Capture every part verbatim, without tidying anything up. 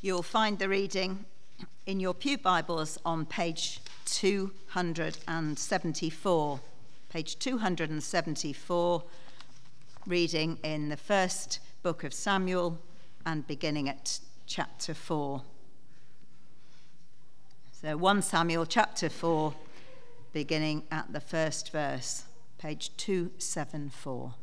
You'll find the reading in your pew Bibles on page two hundred seventy-four. Page two hundred seventy-four, reading in the first book of Samuel and beginning at chapter four. So First Samuel chapter four, beginning at the first verse, page two seventy-four.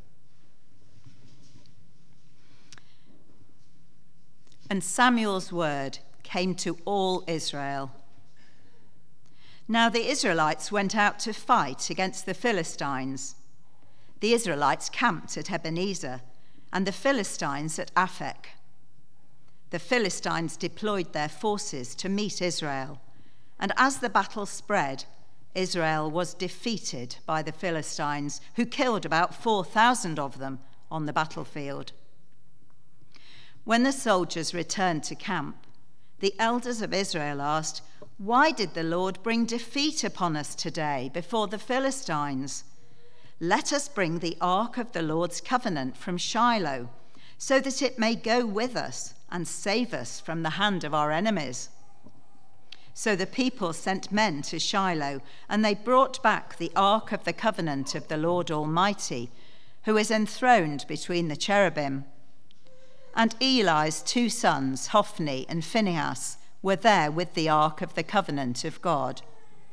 And Samuel's word came to all Israel. Now the Israelites went out to fight against the Philistines. The Israelites camped at Ebenezer, and the Philistines at Aphek. The Philistines deployed their forces to meet Israel, and as the battle spread, Israel was defeated by the Philistines, who killed about four thousand of them on the battlefield. When the soldiers returned to camp, the elders of Israel asked, "Why did the Lord bring defeat upon us today before the Philistines? Let us bring the ark of the Lord's covenant from Shiloh, so that it may go with us and save us from the hand of our enemies." So the people sent men to Shiloh, and they brought back the ark of the covenant of the Lord Almighty, who is enthroned between the cherubim. And Eli's two sons, Hophni and Phinehas, were there with the ark of the covenant of God.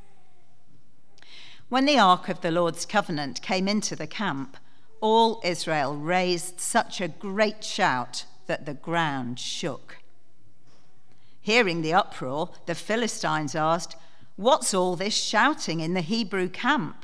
When the ark of the Lord's covenant came into the camp, all Israel raised such a great shout that the ground shook. Hearing the uproar, the Philistines asked, "What's all this shouting in the Hebrew camp?"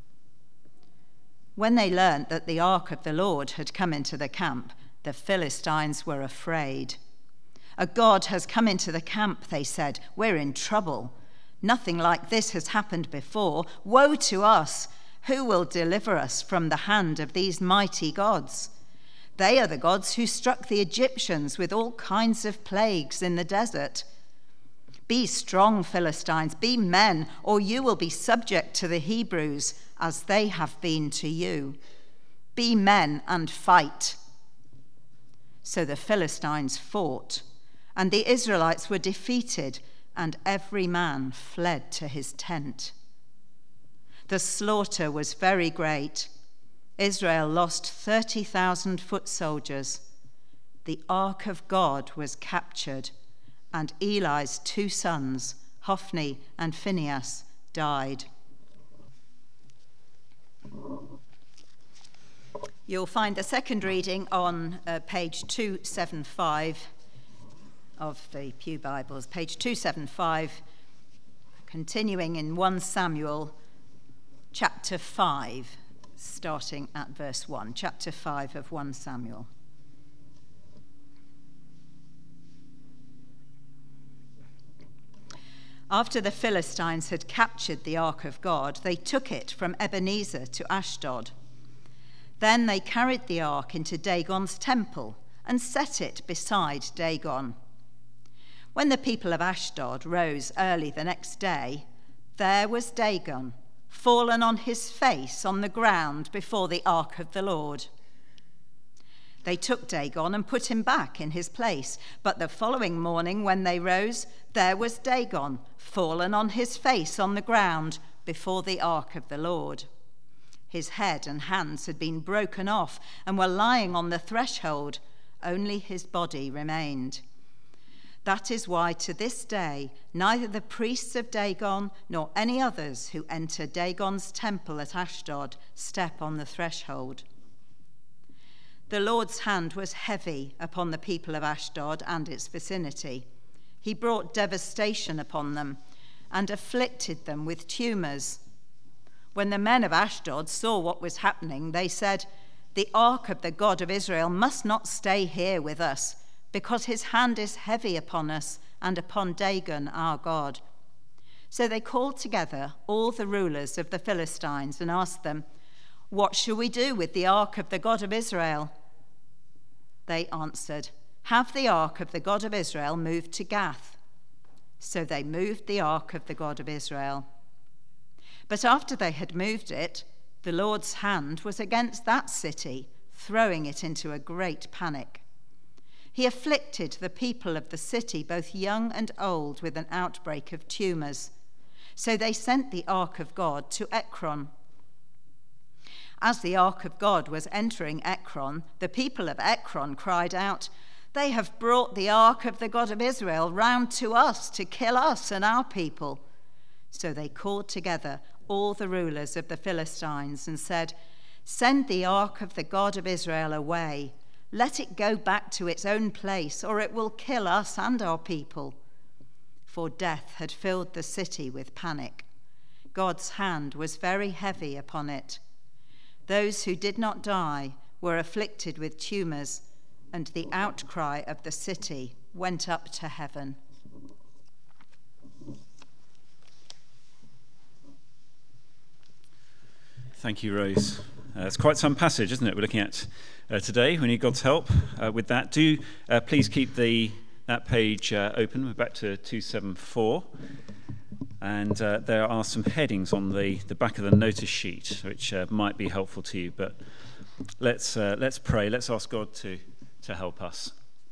When they learned that the ark of the Lord had come into the camp, the Philistines were afraid. "A god has come into the camp," they said. "We're in trouble. Nothing like this has happened before. Woe to us! Who will deliver us from the hand of these mighty gods? They are the gods who struck the Egyptians with all kinds of plagues in the desert. Be strong, Philistines, be men, or you will be subject to the Hebrews as they have been to you. Be men and fight." So the Philistines fought, and the Israelites were defeated, and every man fled to his tent. The slaughter was very great. Israel lost thirty thousand foot soldiers. The ark of God was captured, and Eli's two sons, Hophni and Phinehas, died. You'll find the second reading on uh, page two seventy-five of the Pew Bibles, page two seventy-five, continuing in First Samuel chapter five, starting at verse one, chapter five of First Samuel. After the Philistines had captured the ark of God, they took it from Ebenezer to Ashdod. Then they carried the ark into Dagon's temple and set it beside Dagon. When the people of Ashdod rose early the next day, there was Dagon, fallen on his face on the ground before the ark of the Lord. They took Dagon and put him back in his place, but the following morning when they rose, there was Dagon, fallen on his face on the ground before the ark of the Lord. His head and hands had been broken off and were lying on the threshold. Only his body remained. That is why to this day neither the priests of Dagon nor any others who enter Dagon's temple at Ashdod step on the threshold. The Lord's hand was heavy upon the people of Ashdod and its vicinity. He brought devastation upon them and afflicted them with tumors. When the men of Ashdod saw what was happening, they said, "The ark of the God of Israel must not stay here with us, because his hand is heavy upon us and upon Dagon our God." So they called together all the rulers of the Philistines and asked them, "What shall we do with the ark of the God of Israel?" They answered, "Have the ark of the God of Israel moved to Gath." So they moved the ark of the God of Israel. But after they had moved it, the Lord's hand was against that city, throwing it into a great panic. he afflicted the people of the city, both young and old, with an outbreak of tumours. So they sent the ark of God to Ekron. As the ark of God was entering Ekron, the people of Ekron cried out, "They have brought the ark of the God of Israel round to us to kill us and our people." So they called together all the rulers of the Philistines and said, "Send the ark of the God of Israel away. Let it go back to its own place, or it will kill us and our people." For death had filled the city with panic. God's hand was very heavy upon it. Those who did not die were afflicted with tumors, and the outcry of the city went up to heaven. Thank you, Rose. Uh, it's quite some passage, isn't it, we're looking at uh, today. We need God's help uh, with that. Do uh, please keep the that page uh, open. We're back to two seventy-four. And uh, there are some headings on the, the back of the notice sheet, which uh, might be helpful to you. But let's uh, let's pray. Let's ask God to, to help us.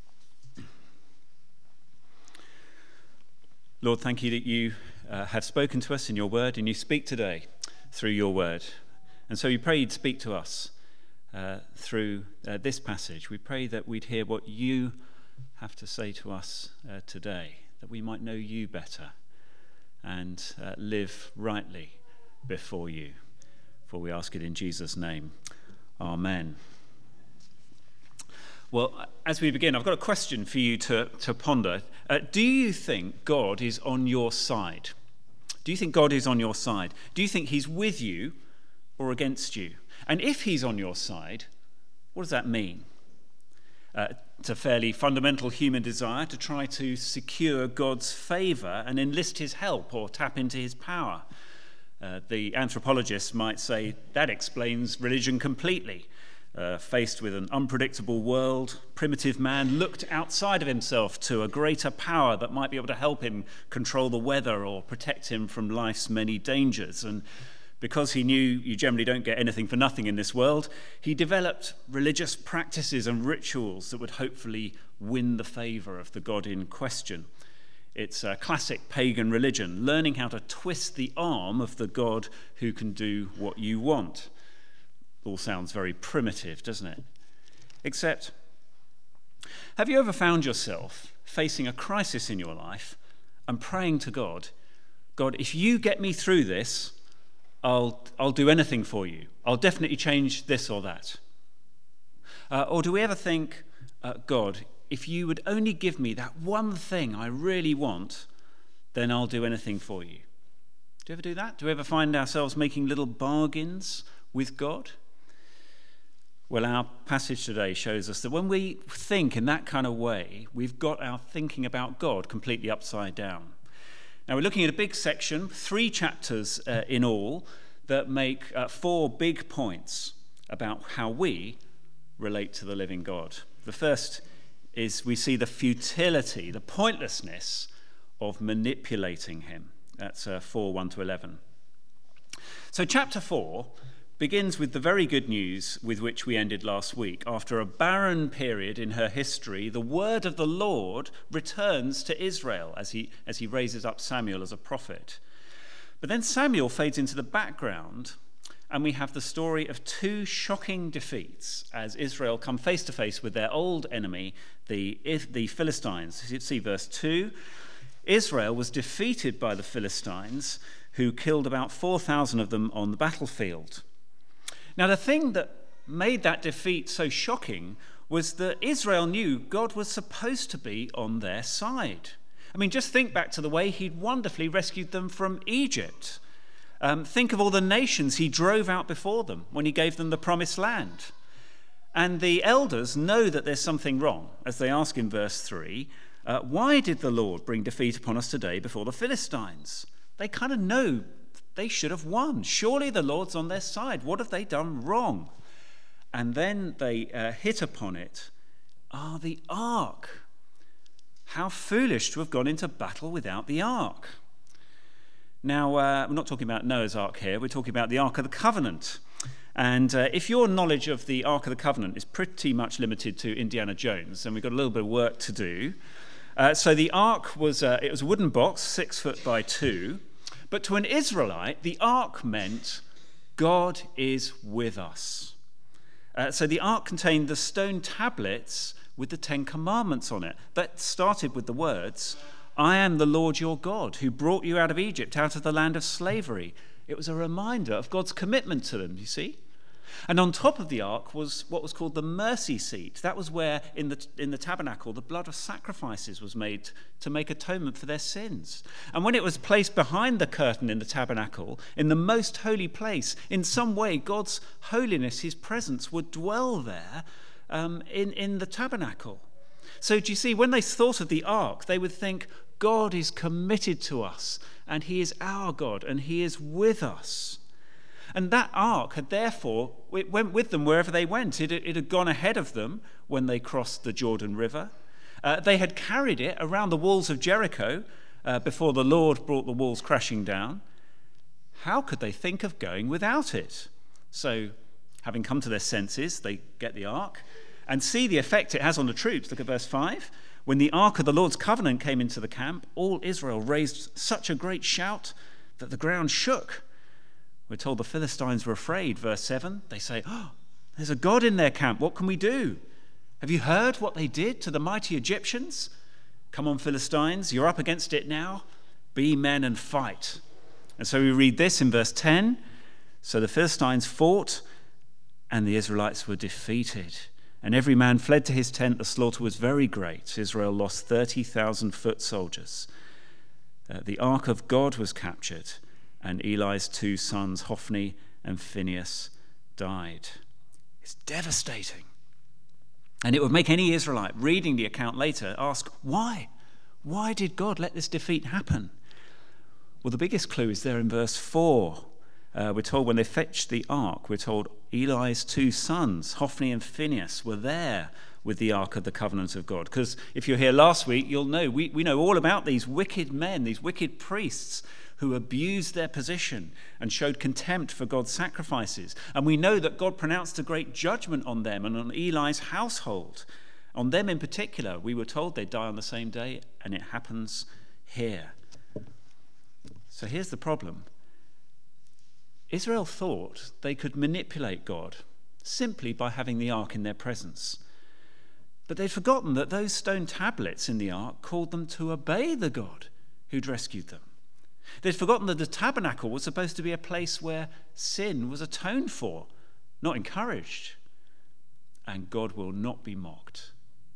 Lord, thank you that you uh, have spoken to us in your word, and you speak today through your word. And so we pray you'd speak to us uh, through uh, this passage. We pray that we'd hear what you have to say to us uh, today, that we might know you better and uh, live rightly before you. For we ask it in Jesus' name. Amen. Well, as we begin, I've got a question for you to, to ponder. Uh, do you think God is on your side? Do you think God is on your side? Do you think he's with you or against you? And if he's on your side, what does that mean? Uh, it's a fairly fundamental human desire to try to secure God's favour and enlist his help or tap into his power. Uh, the anthropologists might say that explains religion completely. Uh, faced with an unpredictable world, primitive man looked outside of himself to a greater power that might be able to help him control the weather or protect him from life's many dangers. And because he knew you generally don't get anything for nothing in this world, he developed religious practices and rituals that would hopefully win the favour of the God in question. It's a classic pagan religion, learning how to twist the arm of the God who can do what you want. All sounds very primitive, doesn't it? Except, have you ever found yourself facing a crisis in your life and praying to God, God, if you get me through this, I'll, I'll do anything for you. I'll definitely change this or that. Uh, or do we ever think, uh, God, if you would only give me that one thing I really want, then I'll do anything for you? Do you ever do that? Do we ever find ourselves making little bargains with God? Well, our passage today shows us that when we think in that kind of way, we've got our thinking about God completely upside down. Now, we're looking at a big section, three chapters uh, in all, that make uh, four big points about how we relate to the living God. The first is we see the futility, the pointlessness of manipulating him. That's uh, four, one to eleven. So chapter four begins with the very good news with which we ended last week. After a barren period in her history, the word of the Lord returns to Israel as he, as he raises up Samuel as a prophet. But then Samuel fades into the background, and we have the story of two shocking defeats as Israel come face to face with their old enemy, the, the Philistines. You see verse two. Israel was defeated by the Philistines, who killed about four thousand of them on the battlefield. Now, the thing that made that defeat so shocking was that Israel knew God was supposed to be on their side. I mean, just think back to the way he'd wonderfully rescued them from Egypt. Um, think of all the nations he drove out before them when he gave them the promised land. And the elders know that there's something wrong as they ask in verse three, uh, why did the Lord bring defeat upon us today before the Philistines? They kind of know they should have won. Surely the Lord's on their side. What have they done wrong? And then they uh, hit upon it. Ah, the ark. How foolish to have gone into battle without the ark. Now, uh, we're not talking about Noah's ark here. We're talking about the Ark of the Covenant. And uh, if your knowledge of the Ark of the Covenant is pretty much limited to Indiana Jones, then we've got a little bit of work to do. Uh, so the Ark was, uh, it was a wooden box, six foot by two. But to an Israelite, the Ark meant God is with us. Uh, so the Ark contained the stone tablets with the Ten Commandments on it. That started with the words, I am the Lord your God who brought you out of Egypt, out of the land of slavery. It was a reminder of God's commitment to them, you see. And on top of the ark was what was called the mercy seat. That was where in the in the tabernacle the blood of sacrifices was made to make atonement for their sins. And when it was placed behind the curtain in the tabernacle, in the most holy place, in some way God's holiness, his presence would dwell there um, in, in the tabernacle. So do you see, when they thought of the ark, they would think, God is committed to us, and he is our God, and he is with us. And that ark had therefore, it went with them wherever they went. It, it had gone ahead of them when they crossed the Jordan River. Uh, they had carried it around the walls of Jericho uh, before the Lord brought the walls crashing down. How could they think of going without it? So, having come to their senses, they get the ark and see the effect it has on the troops. Look at verse five. When the ark of the Lord's covenant came into the camp, all Israel raised such a great shout that the ground shook. We're told the Philistines were afraid. Verse seven, they say, oh, there's a God in their camp. What can we do? Have you heard what they did to the mighty Egyptians? Come on, Philistines, you're up against it now. Be men and fight. And so we read this in verse ten. So the Philistines fought, and the Israelites were defeated. And every man fled to his tent. The slaughter was very great. Israel lost thirty thousand foot soldiers. Uh, the ark of God was captured, and Eli's two sons, Hophni and Phinehas, died. It's devastating. And it would make any Israelite reading the account later ask, why? Why did God let this defeat happen? Well, the biggest clue is there in verse four. Uh, we're told when they fetched the ark, we're told Eli's two sons, Hophni and Phinehas, were there with the ark of the covenant of God. Because if you're here last week, you'll know, we, we know all about these wicked men, these wicked priests who abused their position and showed contempt for God's sacrifices. And we know that God pronounced a great judgment on them and on Eli's household. On them in particular, we were told they'd die on the same day, and it happens here. So here's the problem. Israel thought they could manipulate God simply by having the ark in their presence. But they'd forgotten that those stone tablets in the ark called them to obey the God who'd rescued them. They'd forgotten that the tabernacle was supposed to be a place where sin was atoned for, not encouraged. And God will not be mocked.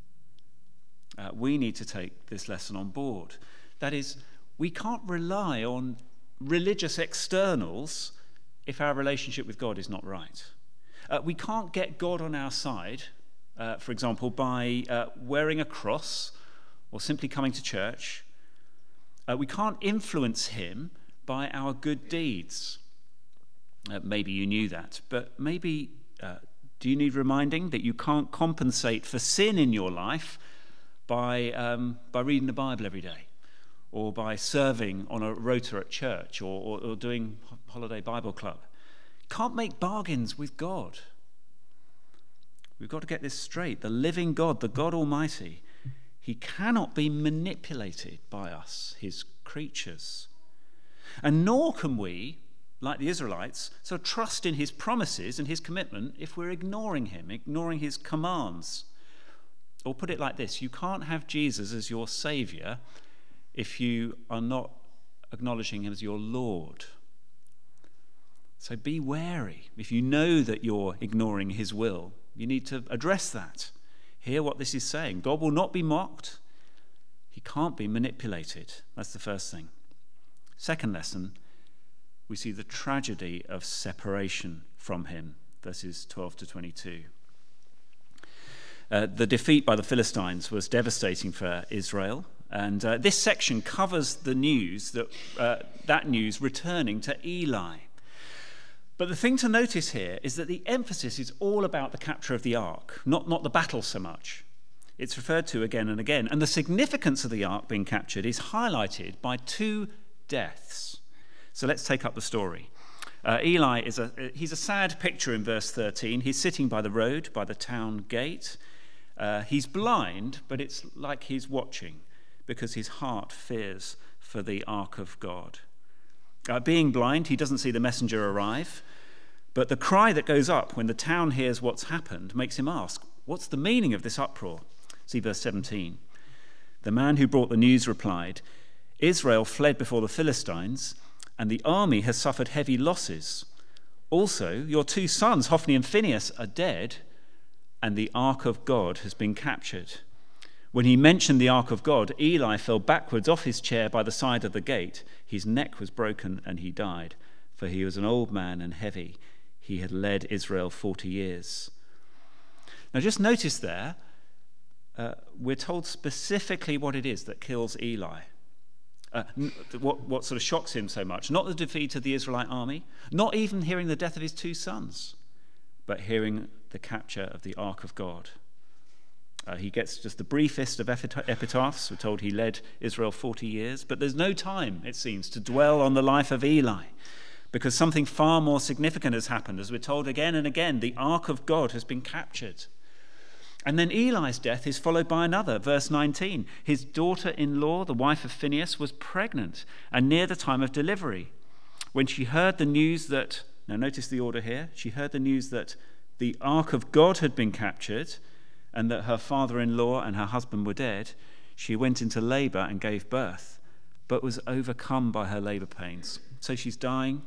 Uh, we need to take this lesson on board. That is, we can't rely on religious externals if our relationship with God is not right. Uh, we can't get God on our side, uh, for example, by uh, wearing a cross or simply coming to church. Uh, we can't influence him by our good deeds. Uh, maybe you knew that, but maybe uh, do you need reminding that you can't compensate for sin in your life by um, by reading the Bible every day, or by serving on a rota at church, or, or, or doing holiday Bible club? Can't make bargains with God. We've got to get this straight. The living God, the God Almighty, he cannot be manipulated by us, his creatures. And nor can we, like the Israelites, so trust in his promises and his commitment if we're ignoring him, ignoring his commands. Or put it like this, you can't have Jesus as your Saviour if you are not acknowledging him as your Lord. So be wary. If you know that you're ignoring his will, you need to address that. Hear what this is saying. God will not be mocked. He can't be manipulated. That's the first thing. Second lesson, we see the tragedy of separation from him, verses twelve to twenty-two. Uh, the defeat by the Philistines was devastating for Israel, and uh, this section covers the news, that uh, that news returning to Eli. But the thing to notice here is that the emphasis is all about the capture of the ark, not, not the battle so much. It's referred to again and again. And the significance of the ark being captured is highlighted by two deaths. So let's take up the story. Uh, Eli is a he's a sad picture in verse thirteen. He's sitting by the road, by the town gate. Uh, he's blind, but it's like he's watching because his heart fears for the ark of God. Uh, being blind, he doesn't see the messenger arrive, but the cry that goes up when the town hears what's happened makes him ask, what's the meaning of this uproar? See verse seventeen. The man who brought the news replied, Israel fled before the Philistines, and the army has suffered heavy losses. Also, your two sons, Hophni and Phinehas, are dead, and the ark of God has been captured. When he mentioned the ark of God, Eli fell backwards off his chair by the side of the gate. His neck was broken, and he died, for he was an old man and heavy. He had led Israel forty years. Now just notice there, uh, we're told specifically what it is that kills Eli. Uh, what, what sort of shocks him so much. Not the defeat of the Israelite army, not even hearing the death of his two sons, but hearing the capture of the ark of God. Uh, he gets just the briefest of epitaphs. We're told he led Israel forty years, but there's no time, it seems, to dwell on the life of Eli, because something far more significant has happened. As we're told again and again, the ark of God has been captured. And then Eli's death is followed by another. Verse nineteen, his daughter-in-law, the wife of Phinehas, was pregnant and near the time of delivery. When she heard the news that, now notice the order here, she heard the news that the ark of God had been captured and that her father-in-law and her husband were dead, she went into labor and gave birth, but was overcome by her labor pains. So she's dying.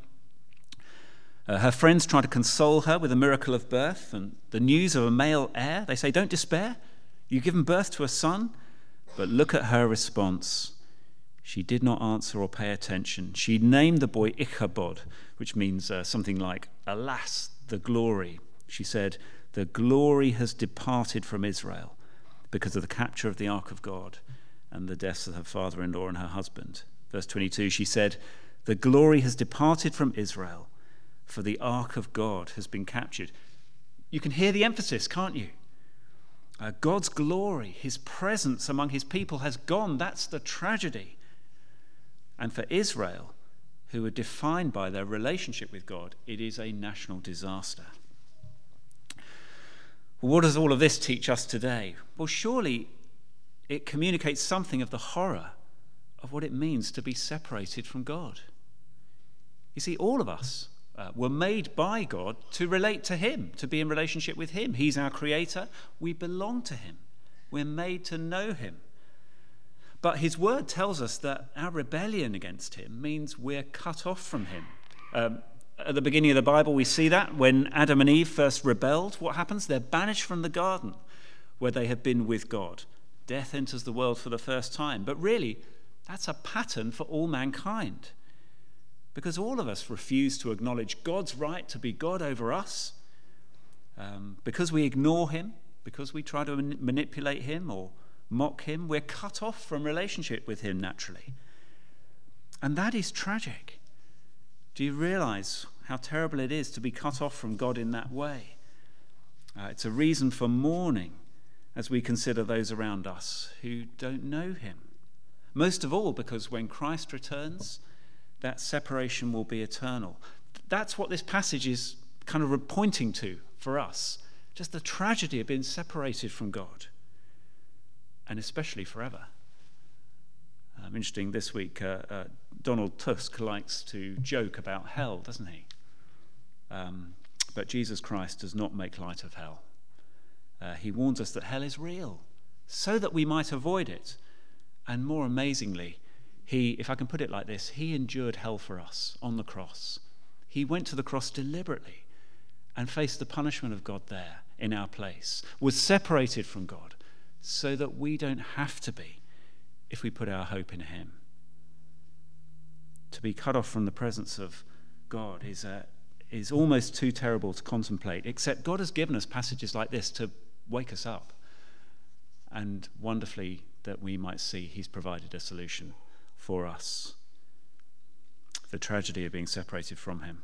Uh, her friends try to console her with a miracle of birth and the news of a male heir. They say, don't despair. You've given birth to a son. But look at her response. She did not answer or pay attention. She named the boy Ichabod, which means uh, something like, alas, the glory. She said, the glory has departed from Israel because of the capture of the ark of God and the deaths of her father-in-law and her husband. Verse twenty-two, she said, the glory has departed from Israel, for the ark of God has been captured. You can hear the emphasis, can't you? Uh, God's glory, his presence among his people has gone. That's the tragedy. And for Israel, who are defined by their relationship with God, it is a national disaster. Well, what does all of this teach us today? Well, surely it communicates something of the horror of what it means to be separated from God. You see, all of us uh, were made by God to relate to him, to be in relationship with him. He's our creator. We belong to him. We're made to know him. But his word tells us that our rebellion against him means we're cut off from him. Um, at the beginning of the Bible, we see that when Adam and Eve first rebelled, what happens? They're banished from the garden where they have been with God. Death enters the world for the first time. But really, that's a pattern for all mankind. Because all of us refuse to acknowledge God's right to be God over us. Um, because we ignore him, because we try to man- manipulate him or mock him, we're cut off from relationship with him naturally. And that is tragic. Do you realize how terrible it is to be cut off from God in that way? Uh, it's a reason for mourning as we consider those around us who don't know him. Most of all because when Christ returns, that separation will be eternal. That's what this passage is kind of pointing to for us. Just the tragedy of being separated from God. And especially forever. Um, interesting, this week, uh, uh, Donald Tusk likes to joke about hell, doesn't he? Um, but Jesus Christ does not make light of hell. Uh, he warns us that hell is real, so that we might avoid it. And more amazingly, he, if I can put it like this, he endured hell for us on the cross. He went to the cross deliberately and faced the punishment of God there in our place, was separated from God, so that we don't have to be if we put our hope in him. To be cut off from the presence of God is, uh, is almost too terrible to contemplate, except God has given us passages like this to wake us up. And wonderfully, that we might see he's provided a solution for us. The tragedy of being separated from him.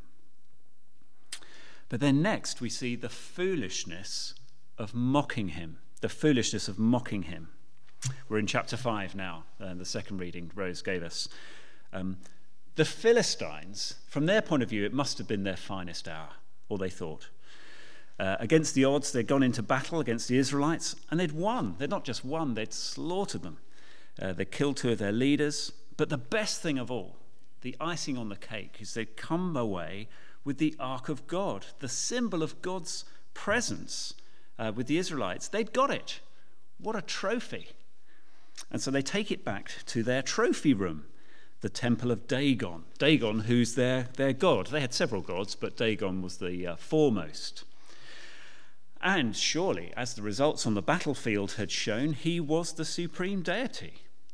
But then next we see the foolishness of mocking him. The foolishness of mocking him. We're in chapter five now, uh, the second reading Rose gave us. Um, The Philistines, from their point of view, it must have been their finest hour, or they thought. Uh, against the odds, they'd gone into battle against the Israelites, and they'd won. They'd not just won, they'd slaughtered them. Uh, they killed two of their leaders. But the best thing of all, the icing on the cake, is they'd come away with the Ark of God, the symbol of God's presence uh, with the Israelites. They'd got it. What a trophy. And so they take it back to their trophy room, the temple of Dagon. Dagon, who's their, their god. They had several gods, but Dagon was the uh, foremost. And surely, as the results on the battlefield had shown, he was the supreme deity.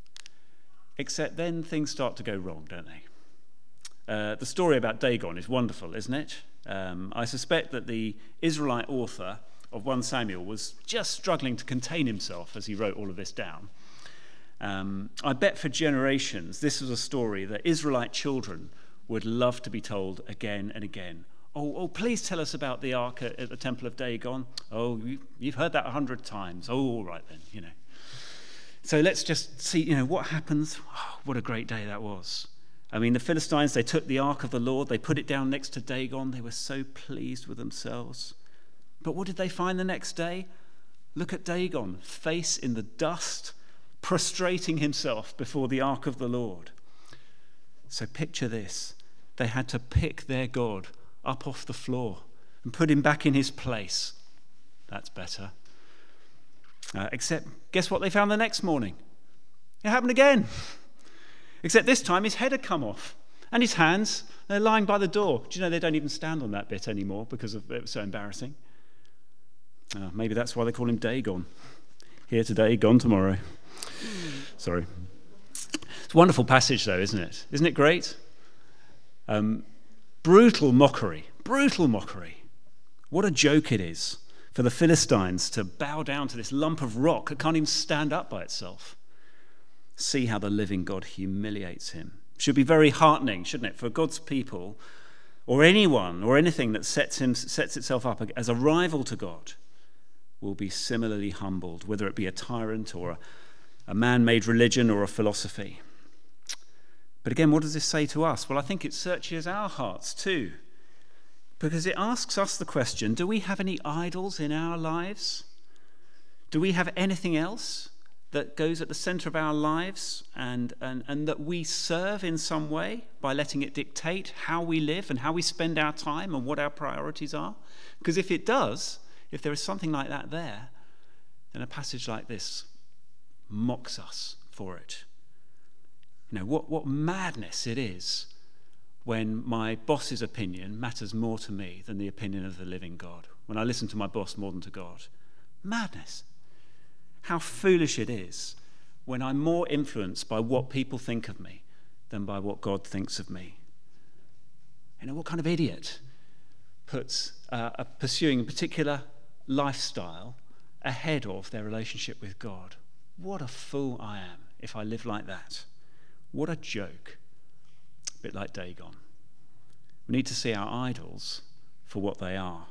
Except then things start to go wrong, don't they? Uh, the story about Dagon is wonderful, isn't it? Um, I suspect that the Israelite author of First Samuel was just struggling to contain himself as he wrote all of this down. Um, I bet for generations this was a story that Israelite children would love to be told again and again. Oh, oh, please tell us about the ark at, at the Temple of Dagon. Oh, you, you've heard that a hundred times. Oh, all right then, you know. So let's just see, you know, what happens. Oh, what a great day that was. I mean, the Philistines, they took the ark of the Lord, they put it down next to Dagon. They were so pleased with themselves. But what did they find the next day? Look at Dagon, face in the dust, prostrating himself before the ark of the Lord. So picture this. They had to pick their God up off the floor and put him back in his place. That's better. Uh, except, guess what they found the next morning? It happened again. Except this time his head had come off. And his hands, they're lying by the door. Do you know they don't even stand on that bit anymore because of, it was so embarrassing? Uh, maybe that's why they call him Dagon. Here today, gone tomorrow. Sorry. It's a wonderful passage though, isn't it? Isn't it great? Um, brutal mockery. Brutal mockery. What a joke it is for the Philistines to bow down to this lump of rock that can't even stand up by itself. See how the living God humiliates him. Should be very heartening, shouldn't it, for God's people, or anyone or anything that sets him sets itself up as a rival to God will be similarly humbled, whether it be a tyrant or a, a man-made religion or a philosophy. But again, what does this say to us? Well, I think it searches our hearts too, because it asks us the question, do we have any idols in our lives? Do we have anything else that goes at the centre of our lives and, and, and that we serve in some way by letting it dictate how we live and how we spend our time and what our priorities are? Because if it does, if there is something like that there, then a passage like this mocks us for it. You know, what, what madness it is when my boss's opinion matters more to me than the opinion of the living God. When I listen to my boss more than to God. Madness. How foolish it is when I'm more influenced by what people think of me than by what God thinks of me. You know, what kind of idiot puts uh, a pursuing a particular lifestyle ahead of their relationship with God? What a fool I am if I live like that. What a joke. A bit like Dagon. We need to see our idols for what they are.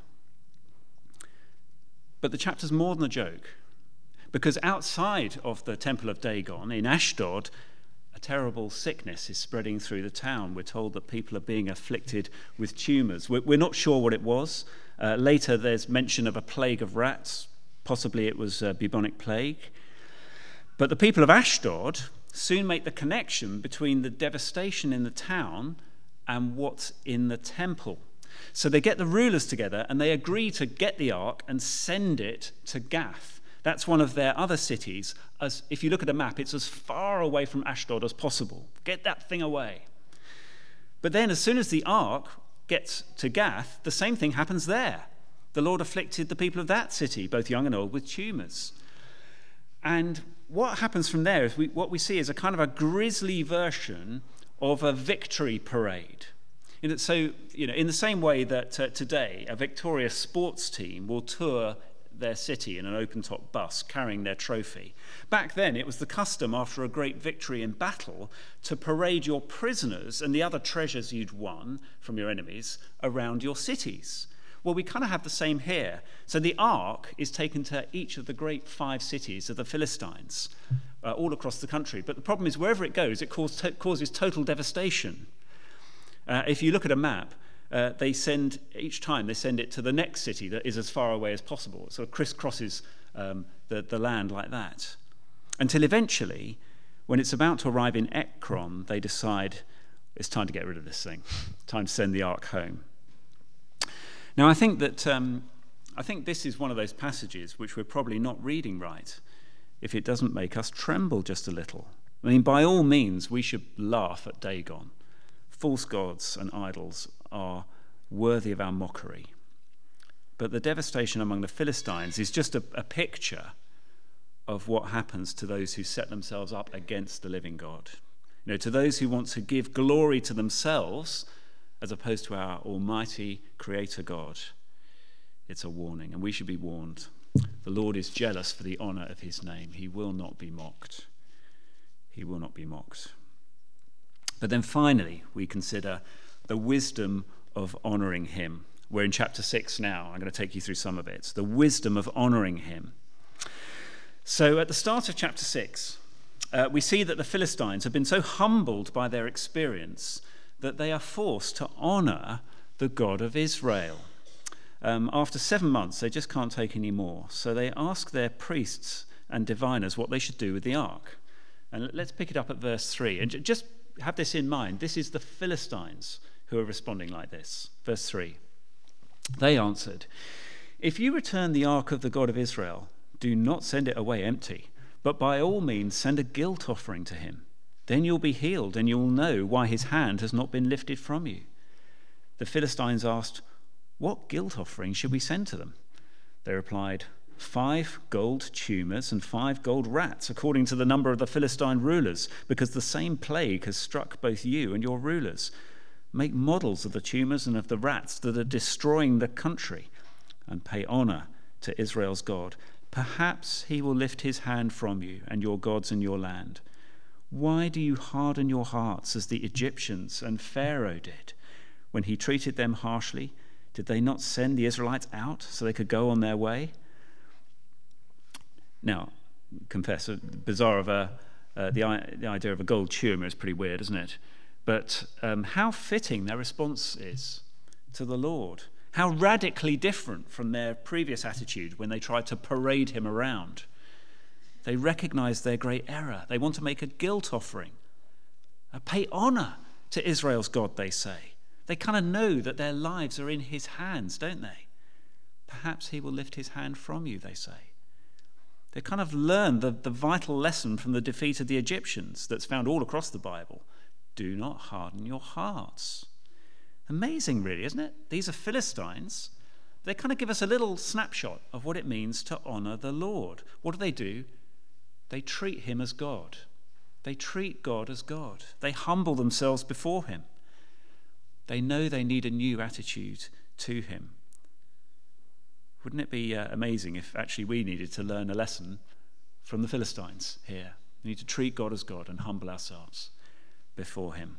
But the chapter's more than a joke. Because outside of the Temple of Dagon, in Ashdod, a terrible sickness is spreading through the town. We're told that people are being afflicted with tumours. We're, we're not sure what it was. Uh, later there's mention of a plague of rats. Possibly it was a bubonic plague. But the people of Ashdod soon make the connection between the devastation in the town and what's in the temple. So they get the rulers together and they agree to get the ark and send it to Gath. That's one of their other cities. As if you look at a map, it's as far away from Ashdod as possible. Get that thing away. But then as soon as the ark gets to Gath, the same thing happens there. The Lord afflicted the people of that city, both young and old, with tumours. And what happens from there is we, what we see is a kind of a grisly version of a victory parade. You know, so, you know, in the same way that uh, today a victorious sports team will tour their city in an open-top bus carrying their trophy. Back then, it was the custom after a great victory in battle to parade your prisoners and the other treasures you'd won from your enemies around your cities. Well, we kind of have the same here. So the ark is taken to each of the great five cities of the Philistines, uh, all across the country. But the problem is, wherever it goes, it cause to- causes total devastation. Uh, if you look at a map, uh, they send, each time they send it to the next city that is as far away as possible. It sort of crisscrosses um, the, the land like that. Until eventually, when it's about to arrive in Ekron, they decide it's time to get rid of this thing. Time to send the ark home. Now, I think that um, I think this is one of those passages which we're probably not reading right if it doesn't make us tremble just a little. I mean, by all means, we should laugh at Dagon. False gods and idols are worthy of our mockery. But the devastation among the Philistines is just a, a picture of what happens to those who set themselves up against the living God. You know, to those who want to give glory to themselves as opposed to our almighty creator God. It's a warning, and we should be warned. The Lord is jealous for the honor of his name. He will not be mocked. He will not be mocked. But then finally, we consider the wisdom of honoring him. We're in chapter six now. I'm going to take you through some of it. The wisdom of honoring him. So at the start of chapter six, uh, we see that the Philistines have been so humbled by their experience that they are forced to honor the God of Israel. Um, after seven months, they just can't take any more. So they ask their priests and diviners what they should do with the ark. And let's pick it up at verse three. And just have this in mind. This is the Philistines who are responding like this. Verse three. They answered, "If you return the ark of the God of Israel, do not send it away empty, but by all means send a guilt offering to him. Then you'll be healed, and you'll know why his hand has not been lifted from you." The Philistines asked, "What guilt offering should we send to them?" They replied, "Five gold tumors and five gold rats, according to the number of the Philistine rulers, because the same plague has struck both you and your rulers. Make models of the tumors and of the rats that are destroying the country, and pay honor to Israel's God. Perhaps he will lift his hand from you and your gods in your land. Why do you harden your hearts as the Egyptians and Pharaoh did? When he treated them harshly, did they not send the Israelites out so they could go on their way?" Now, confess, bizarre of a, uh, the, the idea of a gold tumor is pretty weird, isn't it? But um, how fitting their response is to the Lord. How radically different from their previous attitude when they tried to parade him around. They recognize their great error. They want to make a guilt offering. Uh, pay honor to Israel's God, they say. They kind of know that their lives are in his hands, don't they? Perhaps he will lift his hand from you, they say. They kind of learned the, the vital lesson from the defeat of the Egyptians that's found all across the Bible. Do not harden your hearts. Amazing, really, isn't it? These are Philistines. They kind of give us a little snapshot of what it means to honor the Lord. What do they do? They treat him as God. They treat God as God. They humble themselves before him. They know they need a new attitude to him. Wouldn't it be uh, amazing if actually we needed to learn a lesson from the Philistines here? We need to treat God as God and humble ourselves before him.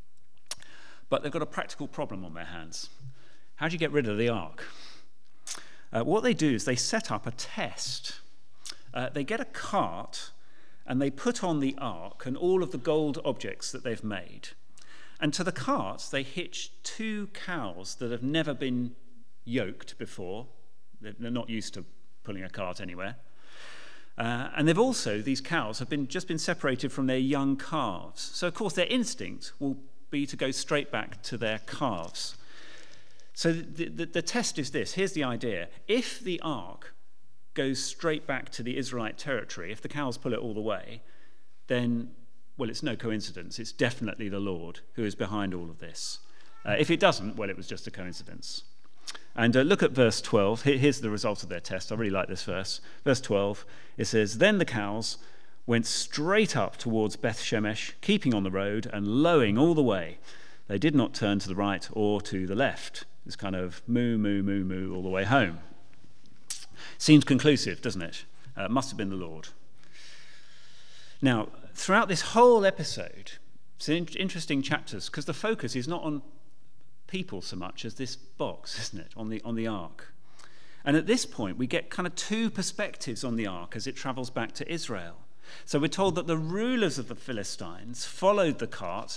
But they've got a practical problem on their hands. How do you get rid of the ark? Uh, what they do is they set up a test. Uh, they get a cart and they put on the ark and all of the gold objects that they've made. And to the cart, they hitch two cows that have never been yoked before. They're not used to pulling a cart anywhere. Uh, and they've also, these cows have been just been separated from their young calves. So, of course, their instinct will be to go straight back to their calves. So the, the, the test is this. Here's the idea. If the ark goes straight back to the Israelite territory, if the cows pull it all the way, then, well, it's no coincidence. It's definitely the Lord who is behind all of this. Uh, if it doesn't, well, it was just a coincidence. And uh, look at verse twelve. Here's the result of their test. I really like this verse. Verse twelve, it says, "Then the cows went straight up towards Beth Shemesh, keeping on the road and lowing all the way. They did not turn to the right or to the left." It's kind of moo, moo, moo, moo all the way home. Seems conclusive, doesn't it? Uh, must have been the Lord. Now, throughout this whole episode, it's an in- interesting chapters because the focus is not on people so much as this box, isn't it, on the on the ark. And at this point, we get kind of two perspectives on the ark as it travels back to Israel. So we're told that the rulers of the Philistines followed the cart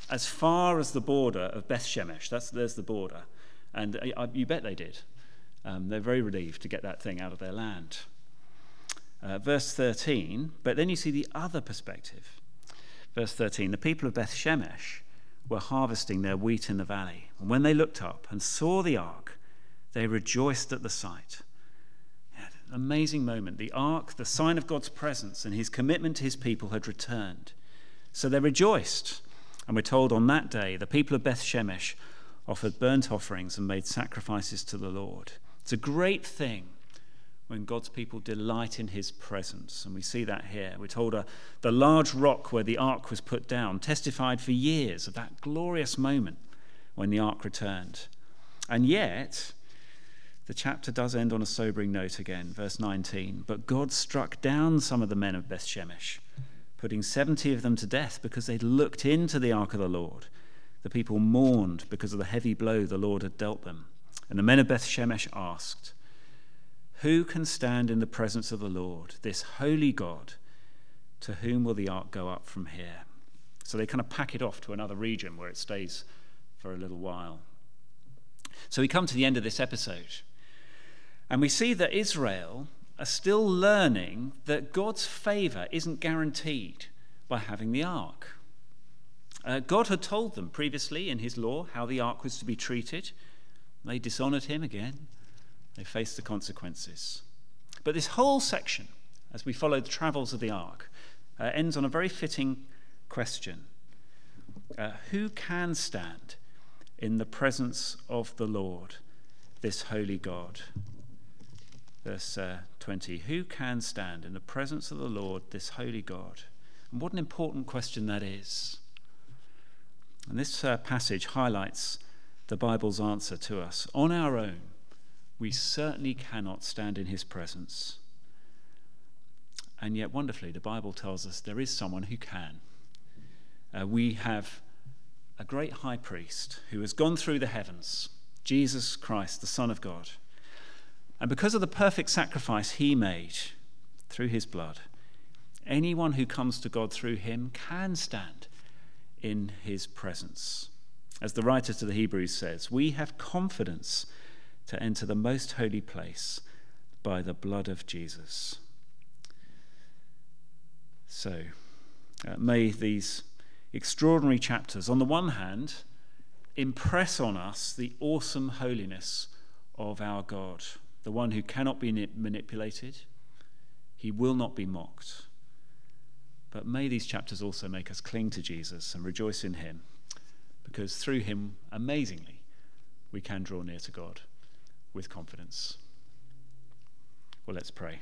as far as the border of Beth Shemesh. That's, there's the border. And I, I, you bet they did. Um, they're very relieved to get that thing out of their land. Uh, verse thirteen, but then you see the other perspective. Verse thirteen, the people of Beth Shemesh were harvesting their wheat in the valley. And when they looked up and saw the ark, they rejoiced at the sight. Yeah, amazing moment. The ark, the sign of God's presence and his commitment to his people, had returned. So they rejoiced. And we're told on that day, the people of Beth Shemesh offered burnt offerings and made sacrifices to the Lord. It's a great thing when God's people delight in his presence. And we see that here. We're told uh, the large rock where the ark was put down testified for years of that glorious moment when the ark returned. And yet, the chapter does end on a sobering note again, verse nineteen. But God struck down some of the men of Beth Shemesh, putting seventy of them to death because they'd looked into the ark of the Lord. The people mourned because of the heavy blow the Lord had dealt them. And the men of Beth Shemesh asked, who can stand in the presence of the Lord, this holy God? To whom will the ark go up from here? So they kind of pack it off to another region where it stays for a little while. So we come to the end of this episode, and we see that Israel are still learning that God's favor isn't guaranteed by having the ark. Uh, God had told them previously in his law how the ark was to be treated. They dishonored him again. They faced the consequences. But this whole section, as we follow the travels of the ark, uh, ends on a very fitting question. Uh, who can stand in the presence of the Lord, this holy God? Verse uh, twenty, who can stand in the presence of the Lord, this holy God? And what an important question that is. And this uh, passage highlights the Bible's answer to us. On our own, we certainly cannot stand in his presence. And yet, wonderfully, the Bible tells us there is someone who can. Uh, we have a great high priest who has gone through the heavens, Jesus Christ, the Son of God. And because of the perfect sacrifice he made through his blood, anyone who comes to God through him can stand in his presence. As the writer to the Hebrews says, we have confidence to enter the most holy place by the blood of Jesus. So, uh, may these extraordinary chapters, on the one hand, impress on us the awesome holiness of our God, the one who cannot be manipulated. He will not be mocked. But may these chapters also make us cling to Jesus and rejoice in him, because through him, amazingly, we can draw near to God with confidence. Well, let's pray.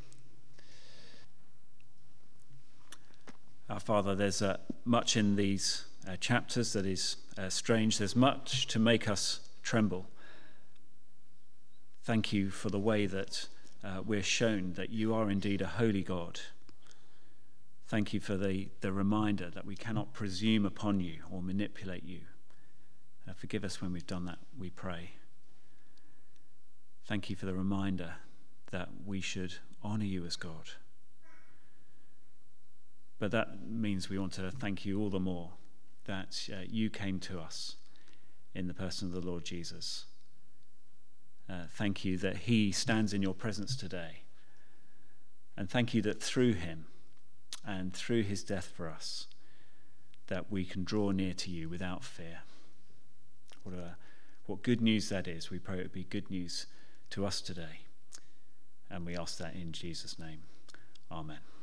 Our Father, there's uh, much in these uh, chapters that is uh, strange. There's much to make us tremble. Thank you for the way that uh, we're shown that you are indeed a holy God. Thank you for the, the reminder that we cannot presume upon you or manipulate you. Uh, forgive us when we've done that, we pray. Thank you for the reminder that we should honour you as God. But that means we want to thank you all the more that uh, you came to us in the person of the Lord Jesus. Uh, thank you that he stands in your presence today. And thank you that through him and through his death for us, that we can draw near to you without fear. What, a, what good news that is. We pray it would be good news to us today. And we ask that in Jesus' name. Amen.